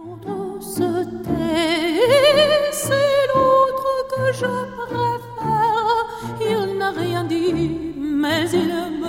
L'autre se tait, c'est l'autre que je préfère. Il n'a rien dit, mais il